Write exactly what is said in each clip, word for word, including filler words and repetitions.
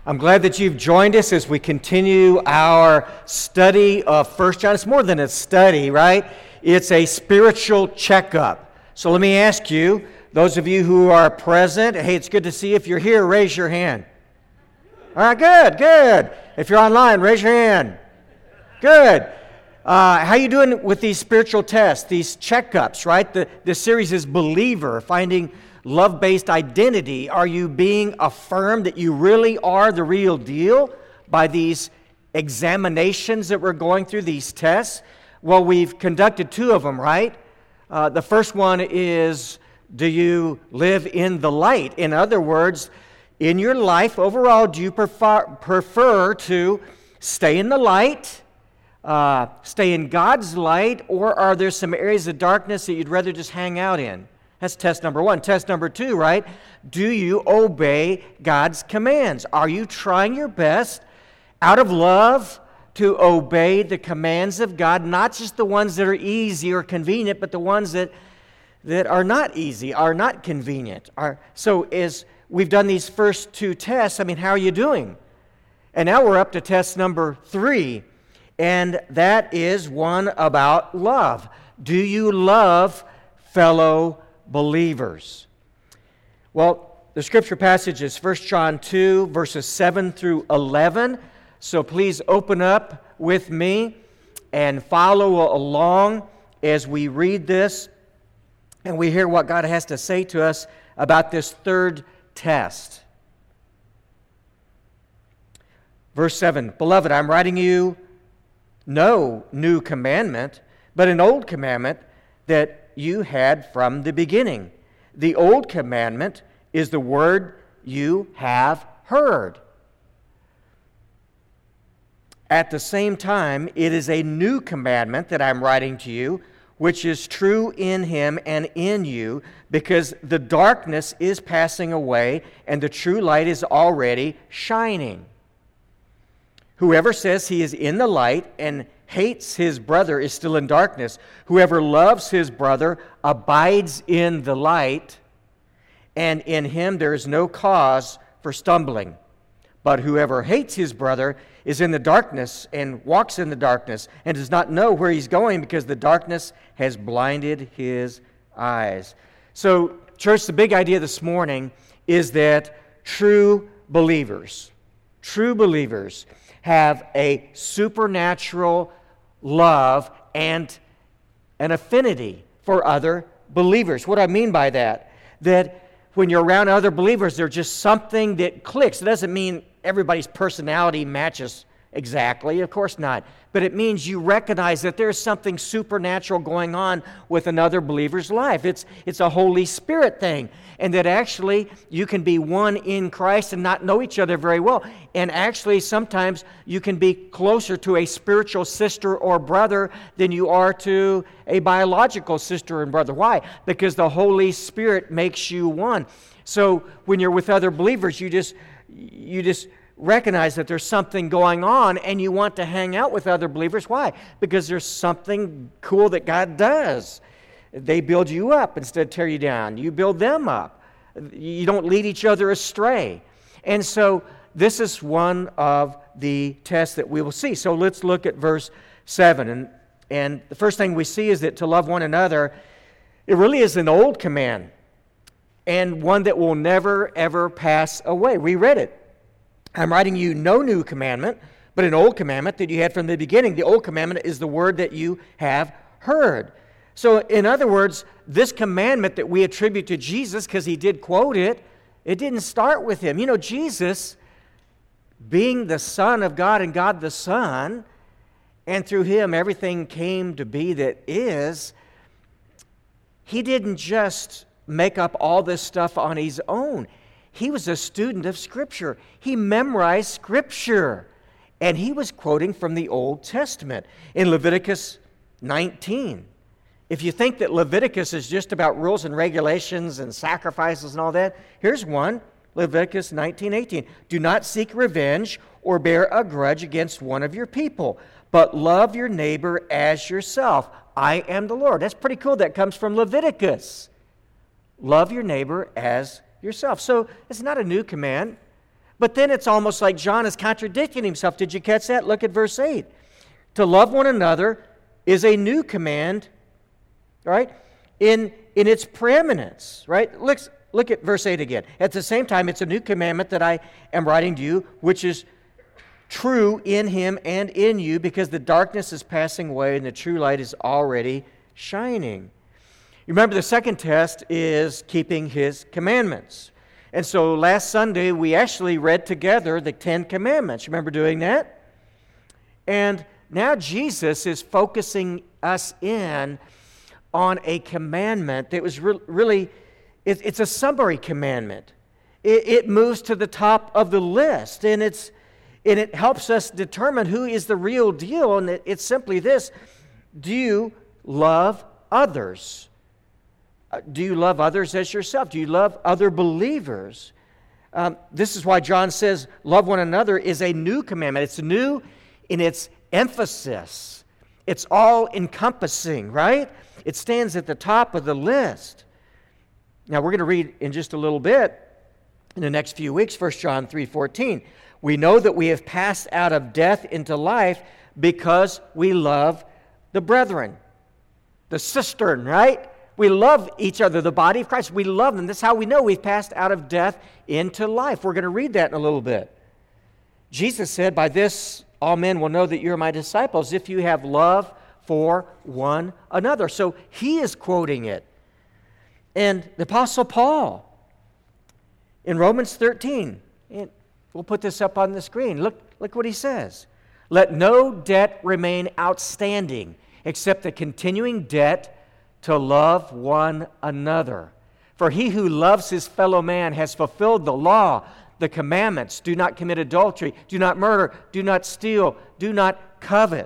I'm glad that you've joined us as we continue our study of First John. It's more than a study, right? It's a spiritual checkup. So let me ask you, those of you who are present, hey, it's good to see you. If you're here, raise your hand. All right, good, good. If you're online, raise your hand. Good. Uh, how you doing with these spiritual tests, these checkups, right? The, the series is Believer, finding love-based identity. Are you being affirmed that you really are the real deal by these examinations that we're going through, these tests? Well, we've conducted two of them, right? Uh, the first one is, do you live in the light? In other words, in your life overall, do you prefer, prefer to stay in the light, uh, stay in God's light, or are there some areas of darkness that you'd rather just hang out in? That's test number one. Test number two, right? Do you obey God's commands? Are you trying your best out of love to obey the commands of God, not just the ones that are easy or convenient, but the ones that, that are not easy, are not convenient? Are, so as we've done these first two tests, I mean, how are you doing? And now we're up to test number three, and that is one about love. Do you love fellow believers? Well, the scripture passage is First John two, verses seven through eleven. So please open up with me and follow along as we read this and we hear what God has to say to us about this third test. Verse seven, Beloved, I'm writing you no new commandment, but an old commandment that you had from the beginning. The old commandment is the word you have heard. At the same time, it is a new commandment that I'm writing to you, which is true in him and in you, because the darkness is passing away and the true light is already shining. Whoever says he is in the light and hates his brother is still in darkness. Whoever loves his brother abides in the light, and in him there is no cause for stumbling. But whoever hates his brother is in the darkness and walks in the darkness and does not know where he's going because the darkness has blinded his eyes. So, church, the big idea this morning is that true believers, true believers have a supernatural love and an affinity for other believers. What do I mean by that? That when you're around other believers, there's just something that clicks. It doesn't mean everybody's personality matches exactly, of course not. But it means you recognize that there's something supernatural going on with another believer's life. It's, it's a Holy Spirit thing. And that actually you can be one in Christ and not know each other very well. And actually sometimes you can be closer to a spiritual sister or brother than you are to a biological sister and brother. Why? Because the Holy Spirit makes you one. So when you're with other believers, you just you just recognize that there's something going on and you want to hang out with other believers. Why? Because there's something cool that God does. They build you up instead of tear you down. You build them up. You don't lead each other astray. And so this is one of the tests that we will see. So let's look at verse seven. And, and the first thing we see is that to love one another, it really is an old command and one that will never, ever pass away. We read it. I'm writing you no new commandment, but an old commandment that you had from the beginning. The old commandment is the word that you have heard. So, in other words, this commandment that we attribute to Jesus, because he did quote it, it didn't start with him. You know, Jesus, being the Son of God and God the Son, and through him everything came to be that is, he didn't just make up all this stuff on his own. He was a student of Scripture. He memorized Scripture. And he was quoting from the Old Testament in Leviticus nineteen. If you think that Leviticus is just about rules and regulations and sacrifices and all that, here's one, Leviticus nineteen eighteen. Do not seek revenge or bear a grudge against one of your people, but love your neighbor as yourself. I am the Lord. That's pretty cool. That comes from Leviticus. Love your neighbor as yourself. So it's not a new command, But then it's almost like John is contradicting himself. Did you catch that? Look at verse eight. To love one another is a new command, right? In, in its preeminence, right? Look, look at verse eight again. At the same time, it's a new commandment that I am writing to you, which is true in him and in you, because the darkness is passing away and the true light is already shining. You remember the second test is keeping his commandments. And so last Sunday, we actually read together the Ten Commandments. Remember doing that? And now Jesus is focusing us in on a commandment that was re- really, it, it's a summary commandment. It, it moves to the top of the list, and it's and it helps us determine who is the real deal. And it, it's simply this: do you love others? Do you love others as yourself? Do you love other believers? Um, this is why John says, love one another is a new commandment. It's new in its emphasis. It's all-encompassing, right? It stands at the top of the list. Now, we're going to read in just a little bit, in the next few weeks, First John three fourteen. We know that we have passed out of death into life because we love the brethren. The cistern, right? We love each other, the body of Christ. We love them. That's how we know we've passed out of death into life. We're going to read that in a little bit. Jesus said, by this all men will know that you're my disciples if you have love for one another. So he is quoting it. And the Apostle Paul, in Romans thirteen, and we'll put this up on the screen. Look, look what he says. Let no debt remain outstanding except the continuing debt to love one another. For he who loves his fellow man has fulfilled the law, the commandments. Do not commit adultery, do not murder, do not steal, do not covet.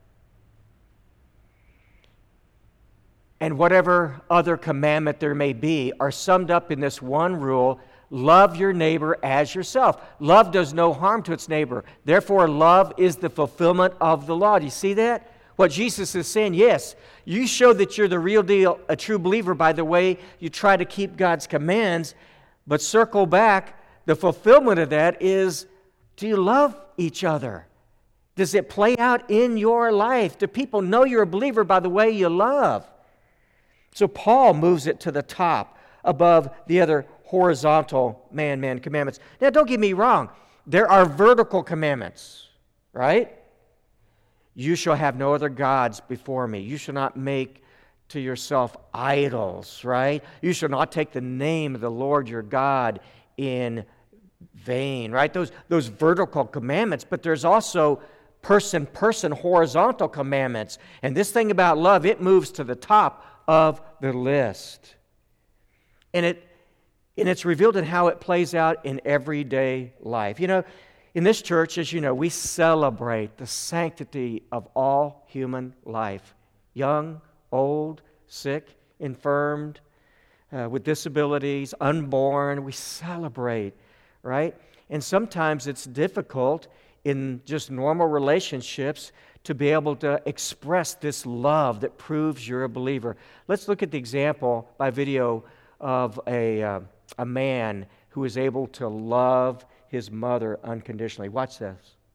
And whatever other commandment there may be are summed up in this one rule: love your neighbor as yourself. Love does no harm to its neighbor. Therefore, love is the fulfillment of the law. Do you see that? What Jesus is saying, yes, you show that you're the real deal, a true believer, by the way you try to keep God's commands, but circle back, the fulfillment of that is, do you love each other? Does it play out in your life? Do people know you're a believer by the way you love? So Paul moves it to the top above the other horizontal man-man commandments. Now, don't get me wrong. There are vertical commandments, right? You shall have no other gods before me. You shall not make to yourself idols, right? You shall not take the name of the Lord your God in vain, right? Those, those vertical commandments, but there's also person-person horizontal commandments. And this thing about love, it moves to the top of the list. And it and it's revealed in how it plays out in everyday life. You know, in this church, as you know, we celebrate the sanctity of all human life. Young, old, sick, infirmed, uh, with disabilities, unborn. We celebrate, right? And sometimes it's difficult in just normal relationships to be able to express this love that proves you're a believer. Let's look at the example by video of a, uh, a man who is able to love his mother unconditionally. Watch this.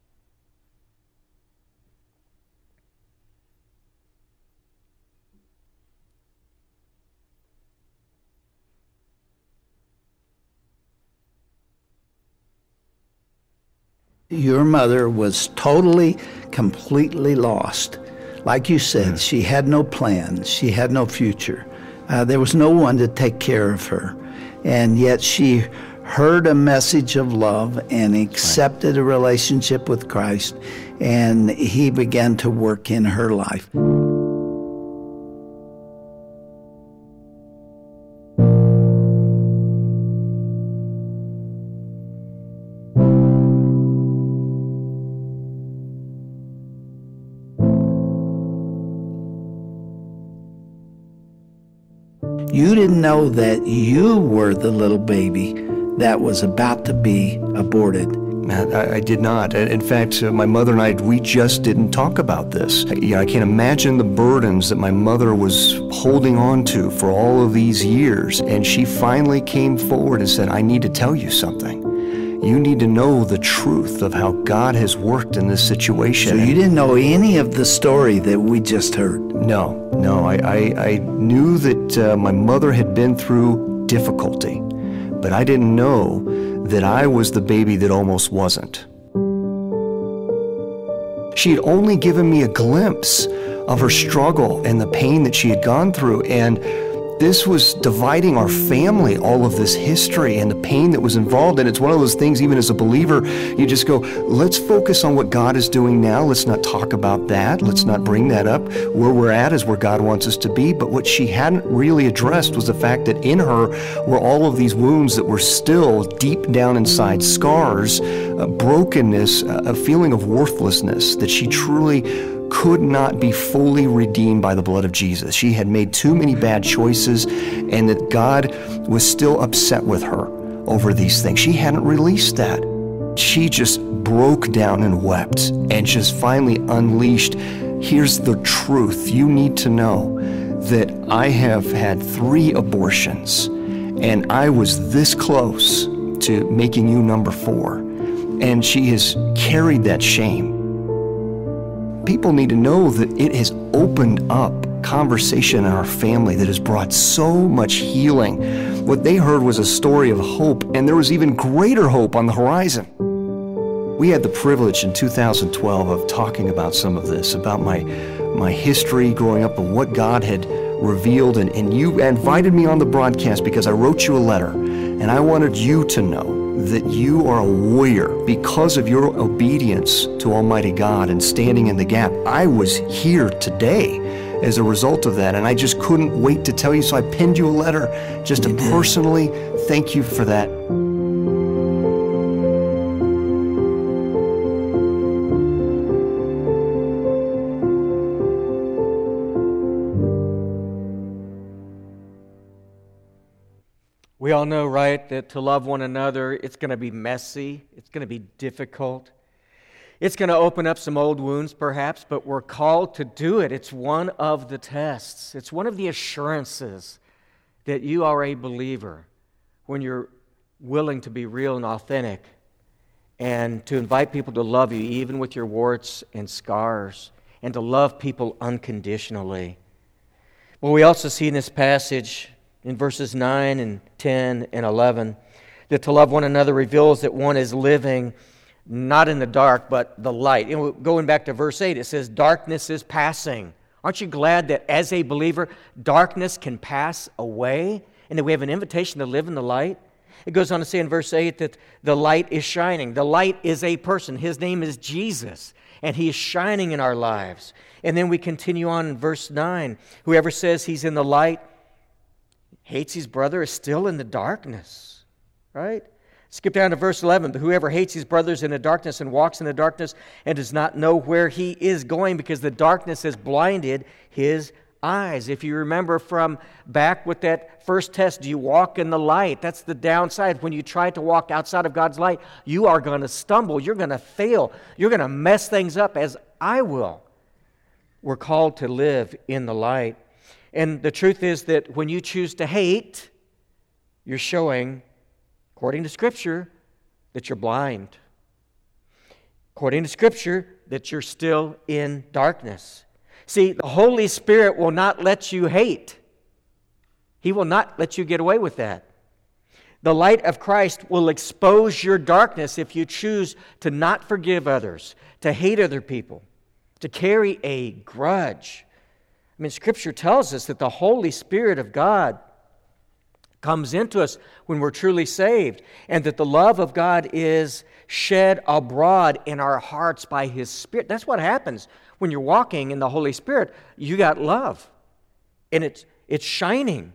Your mother was totally, completely lost. Like you said, she had no plans. She had no future. Uh, there was no one to take care of her. And yet she heard a message of love and accepted a relationship with Christ, and he began to work in her life. You didn't know that you were the little baby that was about to be aborted. I, I did not. In fact, uh, my mother and I, we just didn't talk about this. I, you know, I can't imagine the burdens that my mother was holding on to for all of these years. And she finally came forward and said, I need to tell you something. You need to know the truth of how God has worked in this situation. So you didn't know any of the story that we just heard? No, no. I, I, I knew that uh, my mother had been through difficulty, but I didn't know that I was the baby that almost wasn't. She had only given me a glimpse of her struggle and the pain that she had gone through, and this was dividing our family, all of this history and the pain that was involved. And it's one of those things, even as a believer, you just go, let's focus on what God is doing now. Let's not talk about that. Let's not bring that up. Where we're at is where God wants us to be. But what she hadn't really addressed was the fact that in her were all of these wounds that were still deep down inside, scars, uh, brokenness, uh, a feeling of worthlessness, that she truly could not be fully redeemed by the blood of Jesus. She had made too many bad choices, and that God was still upset with her over these things. She hadn't released that. She just broke down and wept and just finally unleashed, here's the truth. You need to know that I have had three abortions, and I was this close to making you number four. And she has carried that shame. People need to know that it has opened up conversation in our family that has brought so much healing. What they heard was a story of hope, and there was even greater hope on the horizon. We had the privilege in two thousand twelve of talking about some of this, about my my history growing up and what God had revealed, and, and you invited me on the broadcast because I wrote you a letter, and I wanted you to know that you are a warrior because of your obedience to Almighty God and standing in the gap. I was here today as a result of that, and I just couldn't wait to tell you, so I penned you a letter just to personally thank you for that. We all know, right, that to love one another, it's going to be messy, it's going to be difficult. It's going to open up some old wounds, perhaps, but we're called to do it. It's one of the tests. It's one of the assurances that you are a believer when you're willing to be real and authentic and to invite people to love you, even with your warts and scars, and to love people unconditionally. Well, we also see in this passage, in verses nine and ten and eleven, that to love one another reveals that one is living not in the dark, but the light. And going back to verse eight, it says, darkness is passing. Aren't you glad that as a believer, darkness can pass away and that we have an invitation to live in the light? It goes on to say in verse eight that the light is shining. The light is a person. His name is Jesus, and He is shining in our lives. And then we continue on in verse nine. Whoever says he's in the light hates his brother is still in the darkness, right? Skip down to verse eleven. But whoever hates his brother is in the darkness and walks in the darkness and does not know where he is going because the darkness has blinded his eyes. If you remember from back with that first test, do you walk in the light? That's the downside. When you try to walk outside of God's light, you are going to stumble. You're going to fail. You're going to mess things up, as I will. We're called to live in the light. And the truth is that when you choose to hate, you're showing, according to Scripture, that you're blind. According to Scripture, that you're still in darkness. See, the Holy Spirit will not let you hate. He will not let you get away with that. The light of Christ will expose your darkness if you choose to not forgive others, to hate other people, to carry a grudge. I mean, Scripture tells us that the Holy Spirit of God comes into us when we're truly saved, and that the love of God is shed abroad in our hearts by His Spirit. That's what happens when you're walking in the Holy Spirit. You got love, and it's it's shining.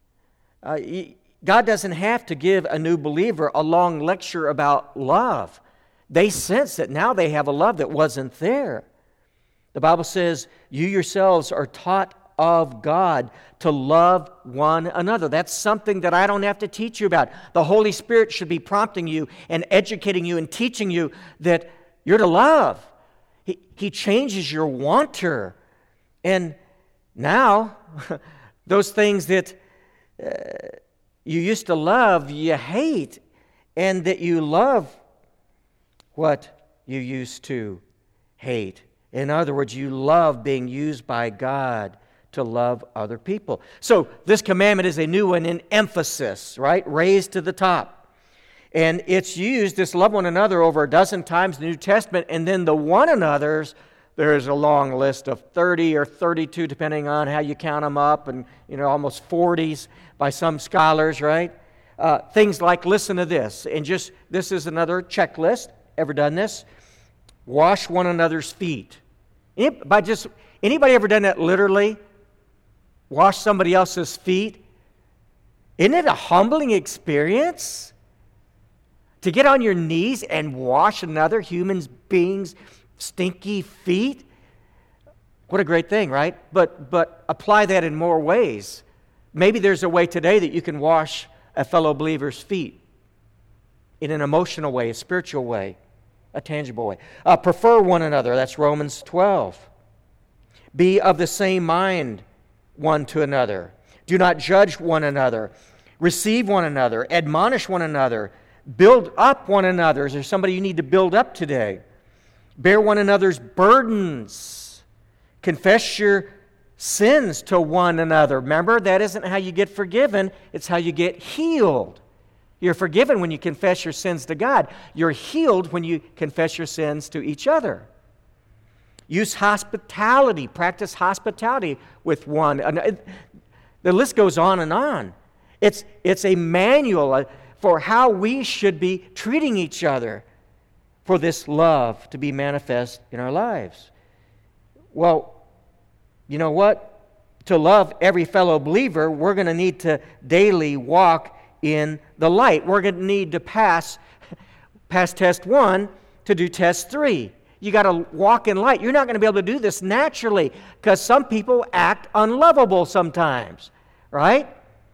Uh, God doesn't have to give a new believer a long lecture about love. They sense that now they have a love that wasn't there. The Bible says, you yourselves are taught of God to love one another. That's something that I don't have to teach you about. The Holy Spirit should be prompting you and educating you and teaching you that you're to love. He, he changes your wanter. And now, those things that uh, you used to love, you hate, and that you love what you used to hate. In other words, you love being used by God to love other people. So this commandment is a new one in emphasis, right? Raised to the top. And it's used, this love one another, over a dozen times in the New Testament. And then the one another's, there's a long list of thirty or thirty-two, depending on how you count them up, and you know, almost forties by some scholars, right? Uh, things like, listen to this, and just, this is another checklist. Ever done this? Wash one another's feet. Any, by just, anybody ever done that literally? Wash somebody else's feet? Isn't it a humbling experience? To get on your knees and wash another human being's stinky feet? What a great thing, right? But but apply that in more ways. Maybe there's a way today that you can wash a fellow believer's feet in an emotional way, a spiritual way, a tangible way. Uh, prefer one another. That's Romans twelve. Be of the same mind one to another. Do not judge one another. Receive one another. Admonish one another. Build up one another. Is there somebody you need to build up today? Bear one another's burdens. Confess your sins to one another. Remember, that isn't how you get forgiven. It's how you get healed. You're forgiven when you confess your sins to God. You're healed when you confess your sins to each other. Use hospitality. Practice hospitality with one. The list goes on and on. It's, it's a manual for how we should be treating each other for this love to be manifest in our lives. Well, you know what? To love every fellow believer, we're going to need to daily walk in the light. We're going to need to pass, pass test one to do test three. You got to walk in light. You're not going to be able to do this naturally because some people act unlovable sometimes, right?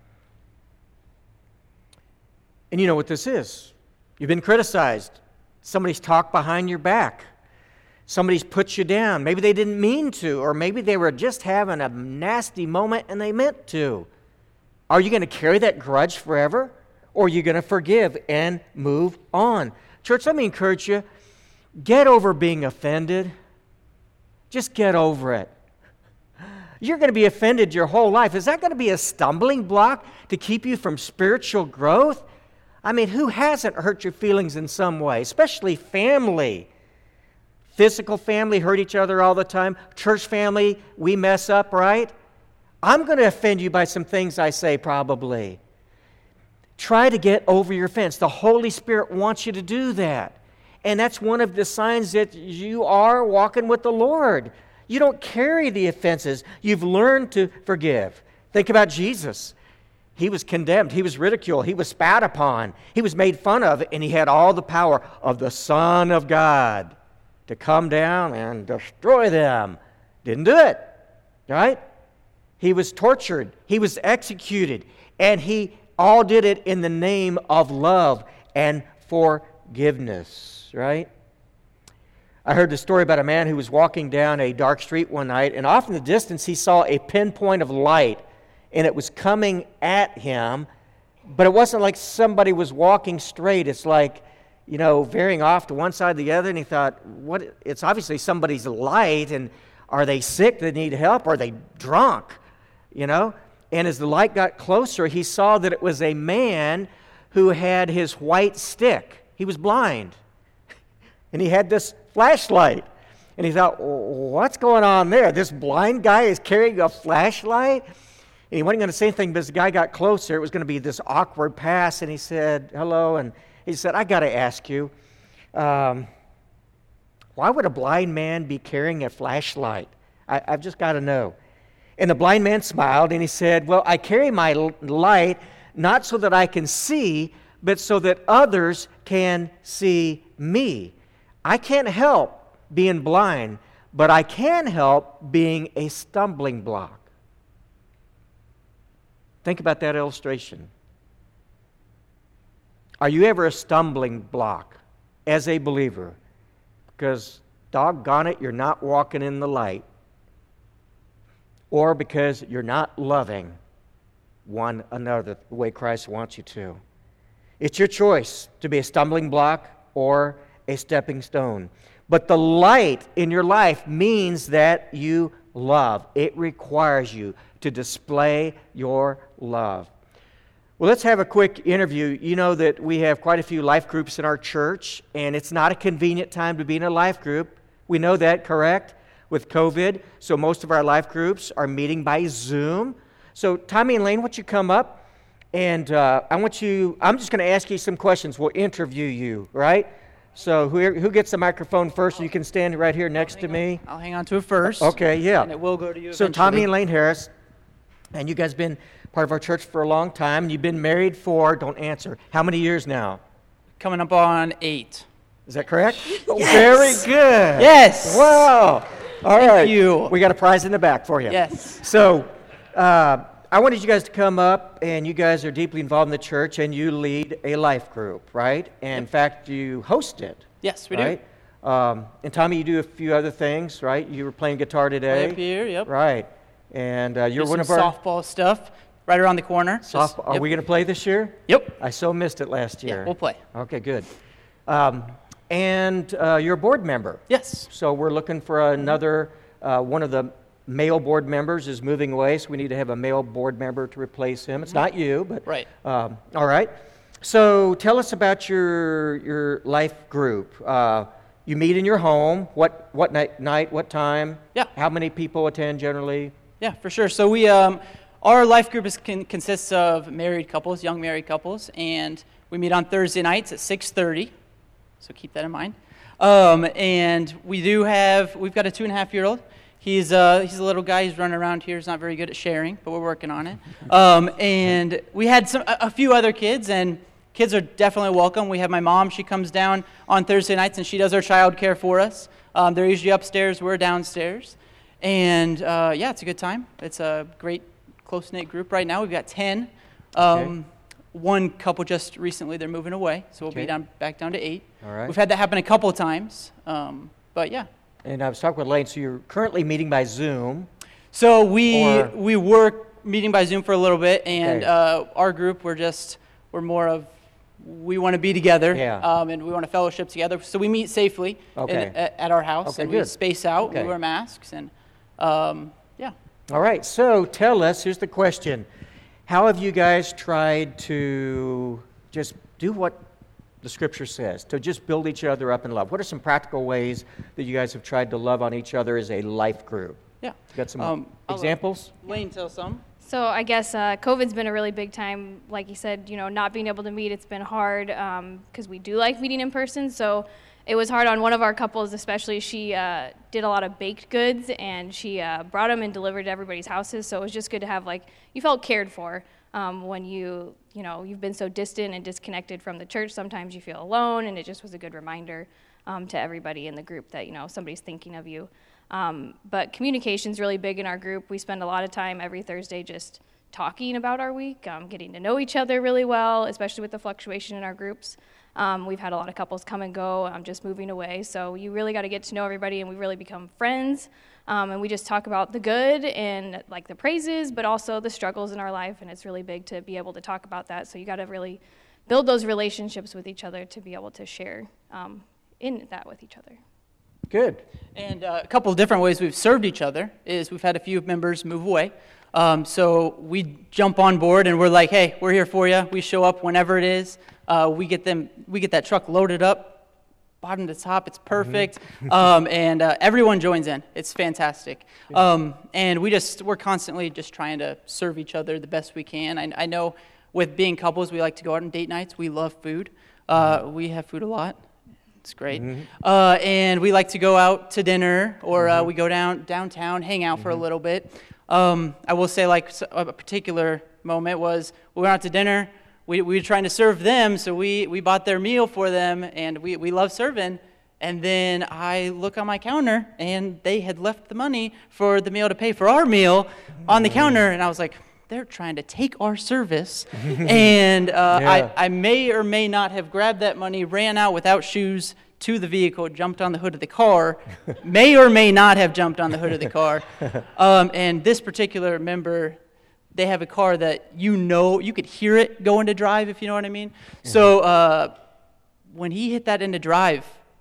And you know what this is. You've been criticized. Somebody's talked behind your back. Somebody's put you down. Maybe they didn't mean to, or maybe they were just having a nasty moment and they meant to. Are you going to carry that grudge forever? Or are you going to forgive and move on? Church, let me encourage you. Get over being offended. Just get over it. You're going to be offended your whole life. Is that going to be a stumbling block to keep you from spiritual growth? I mean, who hasn't hurt your feelings in some way, especially family? Physical family hurt each other all the time. Church family, we mess up, right? I'm going to offend you by some things I say probably. Try to get over your offense. The Holy Spirit wants you to do that. And that's one of the signs that you are walking with the Lord. You don't carry the offenses. You've learned to forgive. Think about Jesus. He was condemned. He was ridiculed. He was spat upon. He was made fun of. And he had all the power of the Son of God to come down and destroy them. Didn't do it. Right? He was tortured. He was executed. And he all did it in the name of love and forgiveness. Right? I heard the story about a man who was walking down a dark street one night, and off in the distance he saw a pinpoint of light, and it was coming at him, but it wasn't like somebody was walking straight. It's like, you know, veering off to one side or the other, and he thought, "What? It's obviously somebody's light, and are they sick? They need help? Are they drunk?" You know? And as the light got closer, he saw that it was a man who had his white stick. He was blind. And he had this flashlight. And he thought, what's going on there? This blind guy is carrying a flashlight? And he wasn't going to say anything, but as the guy got closer, it was going to be this awkward pass. And he said, hello. And he said, I got to ask you, um, why would a blind man be carrying a flashlight? I, I've just got to know. And the blind man smiled and he said, well, I carry my light not so that I can see, but so that others can see me. I can't help being blind, but I can help being a stumbling block. Think about that illustration. Are you ever a stumbling block as a believer? Because, doggone it, you're not walking in the light. Or because you're not loving one another the way Christ wants you to. It's your choice to be a stumbling block or a stepping stone. But the light in your life means that you love. It requires you to display your love. Well, let's have a quick interview. You know that we have quite a few life groups in our church, and it's not a convenient time to be in a life group. We know that, correct? With COVID, so most of our life groups are meeting by Zoom. So Tommy and Lane, why don't you come up, and uh, I want you, I'm just going to ask you some questions. We'll interview you, right? So who who gets the microphone first? You can stand right here next to me. I'll hang on to it first. Okay, yeah. And it will go to you So eventually. Tommy and Lane Harris, and you guys have been part of our church for a long time. You've been married for, don't answer, how many years now? Coming up on eight. Is that correct? Yes. Very good. Yes. Wow. All Thank right. you. We got a prize in the back for you. Yes. So uh, I wanted you guys to come up, and you guys are deeply involved in the church, and you lead a life group, right? And in fact, you host it. Yes, we right? do. Um, and Tommy, you do a few other things, right? You were playing guitar today. Play up here, yep. Right. And uh, you're do one some of our softball stuff right around the corner. softball. Just, Are yep. we going to play this year? Yep. I so missed it last year. Yeah, we'll play. Okay, good. Um, and uh, you're a board member. Yes. So we're looking for another, uh, one of the male board members is moving away, so we need to have a male board member to replace him. It's not you, but... Right. Um, all right. So tell us about your your life group. Uh, you meet in your home. What what night, night, what time? Yeah. How many people attend generally? Yeah, for sure. So we, um, our life group is, can, consists of married couples, young married couples, and we meet on Thursday nights at six thirty. So keep that in mind. Um, and we do have, we've got a two and a half year old. He's uh, he's a little guy. He's running around here. He's not very good at sharing, but we're working on it. Um, and we had some a, a few other kids, and kids are definitely welcome. We have my mom. She comes down on Thursday nights, and she does our child care for us. Um, they're usually upstairs. We're downstairs. And, uh, yeah, it's a good time. It's a great, close-knit group right now. We've got ten. Um, Okay. One couple just recently, they're moving away, so we'll Okay. be down back down to eight. All right. We've had that happen a couple of times, um, but, yeah. And I was talking with Lane, so you're currently meeting by Zoom. So we Or- we were meeting by Zoom for a little bit, and Okay. uh, our group, we're just, we're more of, we want to be together, Yeah. um, and we want to fellowship together. So we meet safely Okay. in, at, at our house, Okay, and we good. space out, Okay. we wear masks, and um, yeah. All right, so tell us, here's the question. How have you guys tried to just do what the Scripture says, to just build each other up in love? What are some practical ways that you guys have tried to love on each other as a life group? Yeah. You got some Um, I'll let examples? Lane, tell some. So I guess uh, COVID's been a really big time. Like you said, you know, not being able to meet, it's been hard because we do like meeting in person. So it was hard on one of our couples, especially. She uh, did a lot of baked goods, and she uh, brought them and delivered to everybody's houses. So it was just good to have, like, you felt cared for um, when you, you know, you've been so distant and disconnected from the church. Sometimes you feel alone, and it just was a good reminder um, to everybody in the group that, you know, somebody's thinking of you. Um, but communication's really big in our group. We spend a lot of time every Thursday just talking about our week, um, getting to know each other really well, especially with the fluctuation in our groups. Um, we've had a lot of couples come and go, um, just moving away. So you really got to get to know everybody, and we really become friends. Um, and we just talk about the good and like the praises, but also the struggles in our life. And it's really big to be able to talk about that. So you got to really build those relationships with each other to be able to share um, in that with each other. Good. And uh, a couple of different ways we've served each other is we've had a few members move away. Um, so we jump on board and we're like, hey, we're here for you. We show up whenever it is. Uh, we get them. We get that truck loaded up, bottom to top. It's perfect, mm-hmm. um, and uh, everyone joins in. It's fantastic. Um, and we just we're constantly just trying to serve each other the best we can. I, I know with being couples, we like to go out on date nights. We love food. Uh, we have food a lot. It's great. Mm-hmm. Uh, and we like to go out to dinner, or mm-hmm. uh, we go down downtown, hang out mm-hmm. for a little bit. Um, I will say, like, a particular moment was we went out to dinner. We, we were trying to serve them, so we, we bought their meal for them, and we, we love serving. And then I look on my counter, and they had left the money for the meal to pay for our meal on the counter, and I was like, they're trying to take our service. and uh, yeah. I, I may or may not have grabbed that money, ran out without shoes to the vehicle, jumped on the hood of the car, may or may not have jumped on the hood of the car. Um, and this particular member, they have a car that you know, you could hear it going to drive, if you know what I mean. Mm-hmm. So uh, when he hit that into drive,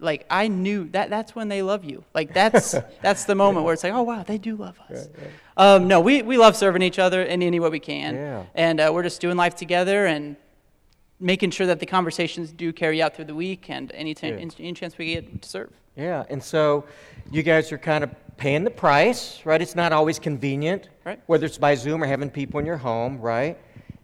like I knew that that's when they love you. Like that's that's the moment where it's like, oh wow, they do love us. Right, right. Um, no, we, we love serving each other in any way we can, yeah. and uh, we're just doing life together and making sure that the conversations do carry out through the week and any, t- any, any chance we get to serve. Yeah, and so you guys are kind of paying the price, right? It's not always convenient, right? Whether it's by Zoom or having people in your home, right?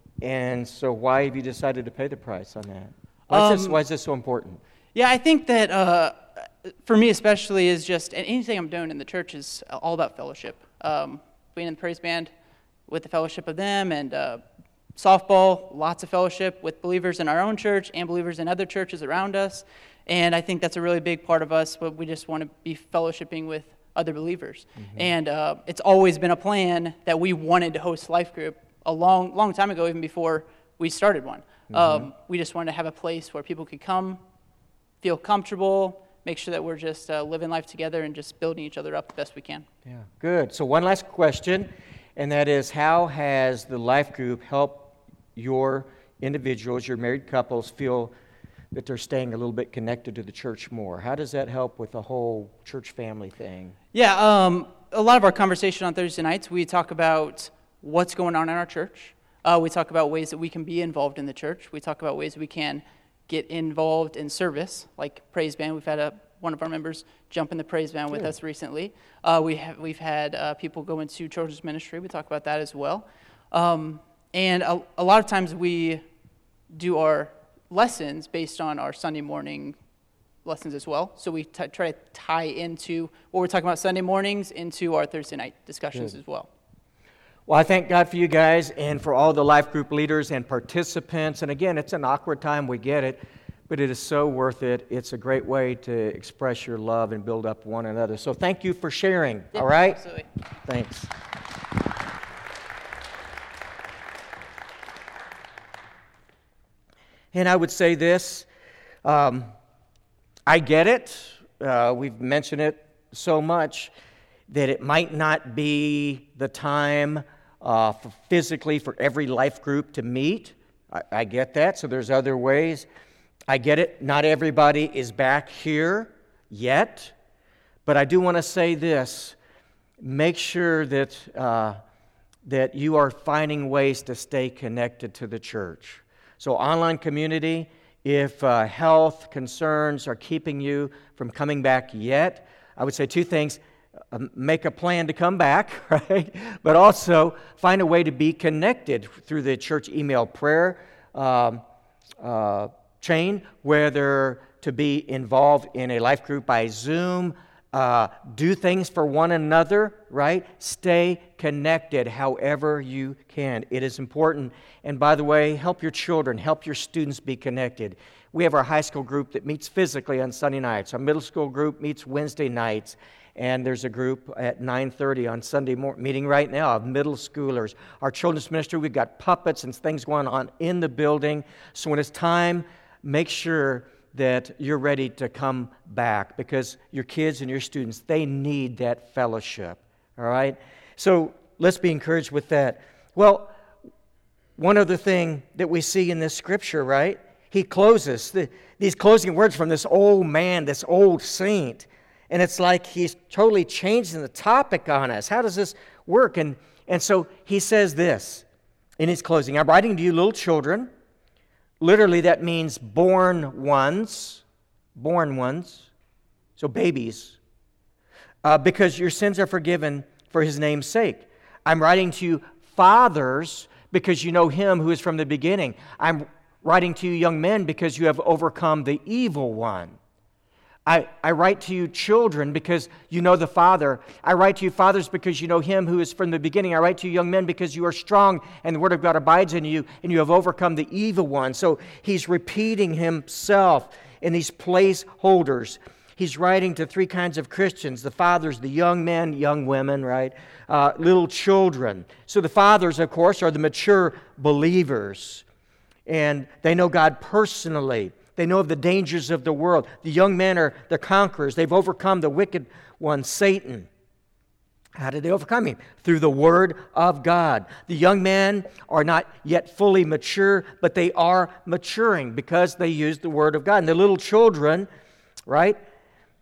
And so why have you decided to pay the price on that? Why is, um, this, why is this so important? Yeah, I think that uh, for me especially is just, and anything I'm doing in the church is all about fellowship. Um, being in the praise band with the fellowship of them, and uh, softball, lots of fellowship with believers in our own church and believers in other churches around us. And I think that's a really big part of us, but we just want to be fellowshipping with other believers. Mm-hmm. And uh, it's always been a plan that we wanted to host Life Group a long, long time ago, even before we started one. Mm-hmm. Um, we just wanted to have a place where people could come, feel comfortable, make sure that we're just uh, living life together and just building each other up the best we can. Yeah, good. So one last question, and that is, how has the Life Group helped your individuals, your married couples, feel that they're staying a little bit connected to the church more? How does that help with the whole church family thing? Yeah, um, a lot of our conversation on Thursday nights, we talk about what's going on in our church. Uh, we talk about ways that we can be involved in the church. We talk about ways we can get involved in service, like praise band. We've had a, one of our members jump in the praise band with Good. us recently. Uh, we have, we've had uh, people go into children's ministry. We talk about that as well. Um, and a, a lot of times we do our lessons based on our Sunday morning lessons as well. So we t- try to tie into what we're talking about Sunday mornings into our Thursday night discussions Good. as well. Well, I thank God for you guys and for all the Life Group leaders and participants. And again, it's an awkward time, we get it, but it is so worth it. It's a great way to express your love and build up one another. So thank you for sharing, yeah, all right? Absolutely. Thanks. And I would say this, um, I get it. Uh, we've mentioned it so much that it might not be the time uh, for physically for every life group to meet. I, I get that, so there's other ways. I get it. Not everybody is back here yet, but I do want to say this. Make sure that, uh, that you are finding ways to stay connected to the church. So online community, if uh, health concerns are keeping you from coming back yet, I would say two things. Uh, make a plan to come back, right? But also find a way to be connected through the church email prayer um, uh, chain, whether to be involved in a life group by Zoom, uh, do things for one another, right? Stay connected however you can. It is important. And by the way, help your children, help your students be connected. We have our high school group that meets physically on Sunday nights. Our middle school group meets Wednesday nights. And there's a group at nine thirty on Sunday morning, meeting right now of middle schoolers. Our children's ministry, we've got puppets and things going on in the building. So when it's time, make sure that you're ready to come back, because your kids and your students, they need that fellowship, all right? So let's be encouraged with that. Well, one other thing that we see in this scripture, right? He closes, the, these closing words from this old man, this old saint, and it's like he's totally changing the topic on us. How does this work? And, and so he says this in his closing, I'm writing to you little children. Literally, that means born ones, born ones, so babies, uh, because your sins are forgiven for his name's sake. I'm writing to you fathers, because you know him who is from the beginning. I'm writing to you young men, because you have overcome the evil one. I, I write to you children because you know the Father. I write to you fathers because you know him who is from the beginning. I write to you young men because you are strong and the word of God abides in you and you have overcome the evil one. So he's repeating himself in these placeholders. He's writing to three kinds of Christians: the fathers, the young men, young women, right? Uh, little children. So the fathers, of course, are the mature believers, and they know God personally. They know of the dangers of the world. The young men are the conquerors. They've overcome the wicked one, Satan. How did they overcome him? Through the Word of God. The young men are not yet fully mature, but they are maturing because they use the Word of God. And the little children, right,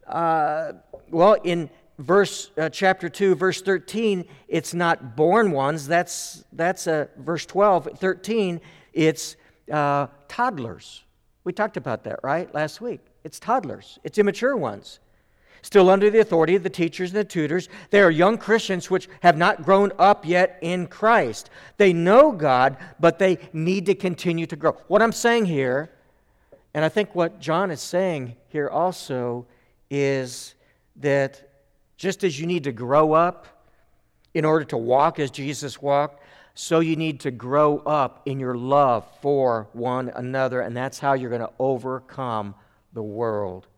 uh, well, in verse uh, chapter two, verse thirteen, it's not born ones. That's that's uh, verse twelve. thirteen, it's uh, toddlers. We talked about that, right, last week. It's toddlers. It's immature ones. Still under the authority of the teachers and the tutors. They are young Christians which have not grown up yet in Christ. They know God, but they need to continue to grow. What I'm saying here, and I think what John is saying here also, is that just as you need to grow up in order to walk as Jesus walked, so you need to grow up in your love for one another, and that's how you're going to overcome the world.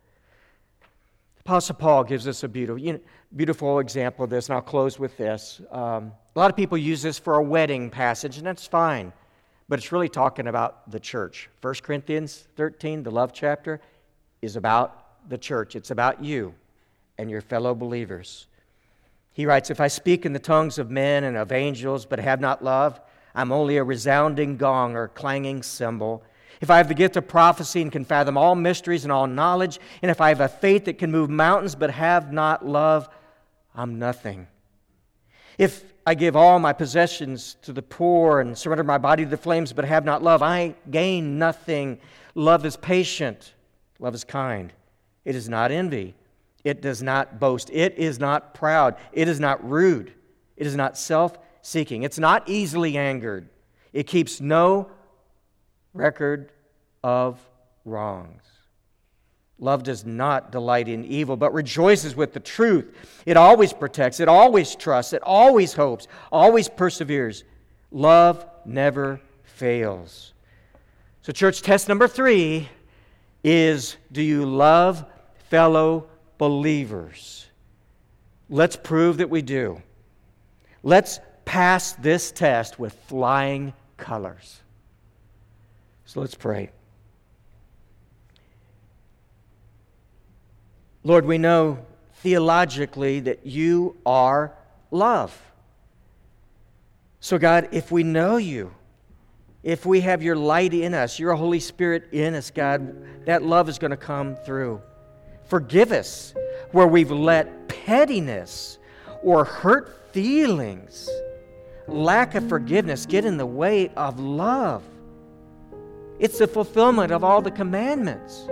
Apostle Paul gives us a beautiful, you know, beautiful example of this, and I'll close with this. Um, a lot of people use this for a wedding passage, and that's fine, but it's really talking about the church. First Corinthians thirteen, the love chapter, is about the church. It's about you and your fellow believers. He writes, if I speak in the tongues of men and of angels, but have not love, I'm only a resounding gong or clanging cymbal. If I have the gift of prophecy and can fathom all mysteries and all knowledge, and if I have a faith that can move mountains but have not love, I'm nothing. If I give all my possessions to the poor and surrender my body to the flames but have not love, I gain nothing. Love is patient. Love is kind. It is not envy. It does not boast. It is not proud. It is not rude. It is not self-seeking. It's not easily angered. It keeps no record of wrongs. Love does not delight in evil, but rejoices with the truth. It always protects. It always trusts. It always hopes. Always perseveres. Love never fails. So, church, test number three is, do you love fellow believers? Let's prove that we do. Let's pass this test with flying colors. So let's pray. Lord, we know theologically that you are love. So God, if we know you, if we have your light in us, your Holy Spirit in us, God, that love is going to come through. Forgive us where we've let pettiness or hurt feelings, lack of forgiveness get in the way of love. It's the fulfillment of all the commandments.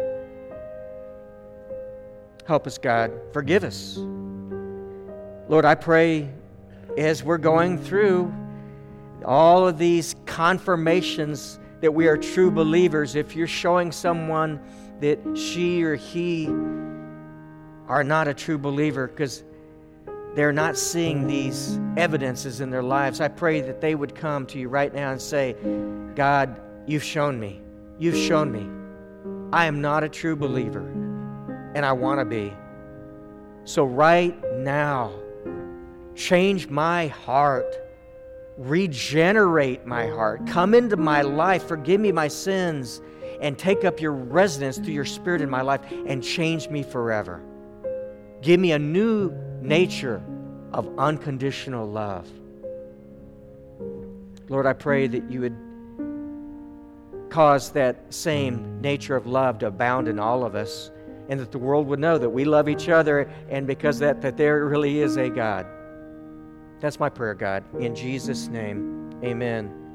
Help us, God. Forgive us. Lord, I pray as we're going through all of these confirmations that we are true believers, if you're showing someone that she or he are not a true believer because they're not seeing these evidences in their lives, I pray that they would come to you right now and say, God, you've shown me. You've shown me. I am not a true believer, and I want to be. So right now, change my heart. Regenerate my heart. Come into my life. Forgive me my sins, and take up your residence through your Spirit in my life and change me forever. Give me a new nature of unconditional love. Lord, I pray that you would cause that same nature of love to abound in all of us, and that the world would know that we love each other, and because that, that there really is a God. That's my prayer, God. In Jesus' name, amen.